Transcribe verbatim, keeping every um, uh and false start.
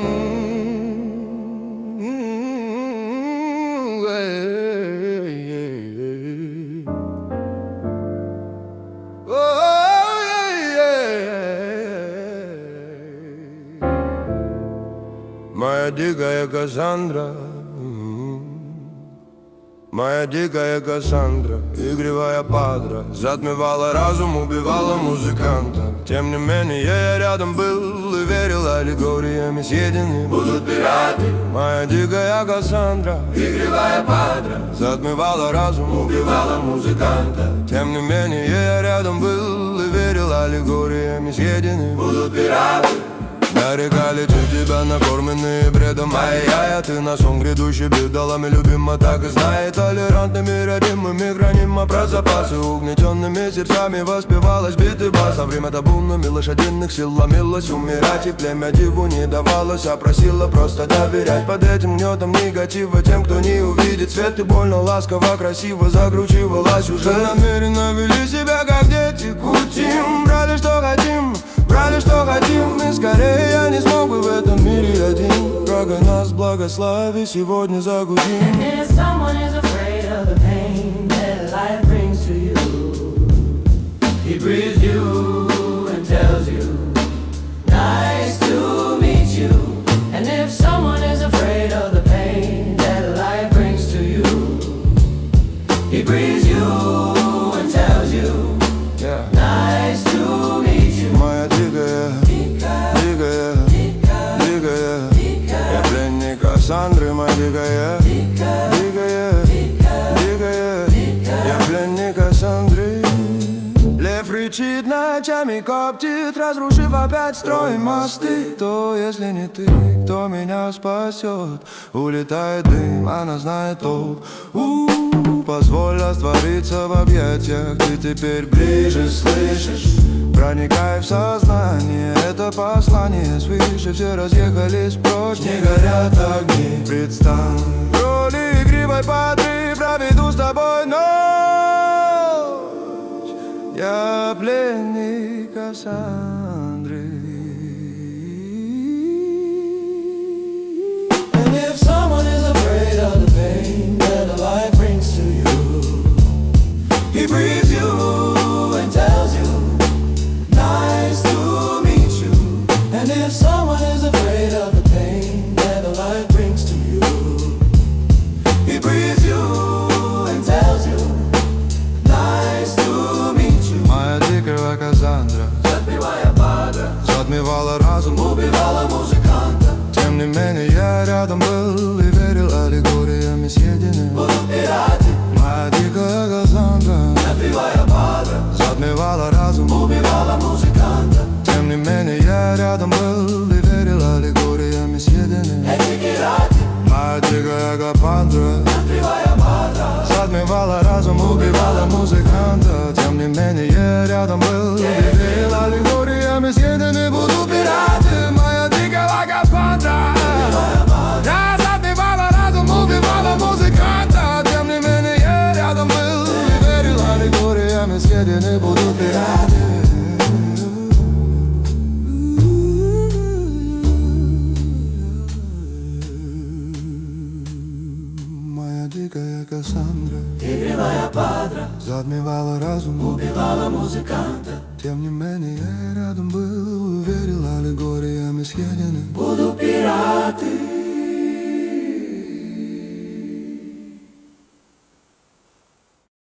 Моя дикая Кассандра, моя дикая Кассандра, игривая падра, затмевала разум, убивала музыканта. Тем не менее я рядом был и верил, аллегориями съедены будут пираты. Моя дикая Кассандра, игривая падра, затмевала разум, убивала музыканта. Тем не менее я рядом был и верил, аллегориями съедены будут пираты. Нарекали ты тебя накормленные бредом, ай-яй, а ты на сон грядущий бедолами любима, так и знай. Толерантными, родимыми, хранима про запасы, угнетенными сердцами воспевалась битый бас. А время табунами лошадиных сил ломилось умирать, и племя диву не давалось, а просила просто доверять. Под этим гнетом негатива тем, кто не увидит свет, и больно, ласково, красиво закручивалась уже. Намеренно вели себя как дети, кутим, брали что хотим, брали что хотим, и скорее я не смог бы в этом мире один. Врага нас благослови, сегодня загудим. And if someone is afraid of the pain that life brings to you, he breathes you and tells you, nice to meet you. And if someone is afraid of the pain that life brings to you, he breathes you and tells you, yeah. Nice to meet you. Моя дикая, дикая, дикая, я пленник Кассандры, моя дикая, дикая, дикая, я пленник Кассандры. Лев рычит ночами, коптит, разрушив опять строй мосты. То если не ты, кто меня спасет? Улетает дым, она знает толк. У-у-у, позволь раствориться в объятиях, ты теперь ближе, слышишь? Проникай в сознание, это послание свыше. Все разъехались прочь, не горят огни. Предстань в роли игривой падры, проведу с тобой ночь. Я пленник Кассандры. And if someone is afraid of the pain that life brings to you, He breathes you and tells you, nice to meet you. And if someone is afraid of the pain that life brings to you, he breathes you and tells you, nice to meet you. Моя дикая Кассандра, Затмевая падра, затмевала разум, убивала музыканта. тем не менее я рядом был и верил, аллегориями съедены Будут пираты, моя дикая Кассандра, затмевая падра, затмевала разум, убивала музыканта. тем не менее я рядом был и верил, аллегориями съедены Эти пираты, моя дикая Кассандра, затмевая падра, затмевала разум, убивала музыканта. Тем не менее я рядом был и верил, аллегориями съедены будут пираты. Моя дикая Кассандра, я затмевала разум, убивала музыканта. Тем не менее я рядом был и верил, аллегориями съедены будут пираты. Моя дикая Кассандра, игривая падра, затмевала разум, убивала музыканта. тем не менее я рядом был, верил, аллегориями съедены Будут пираты.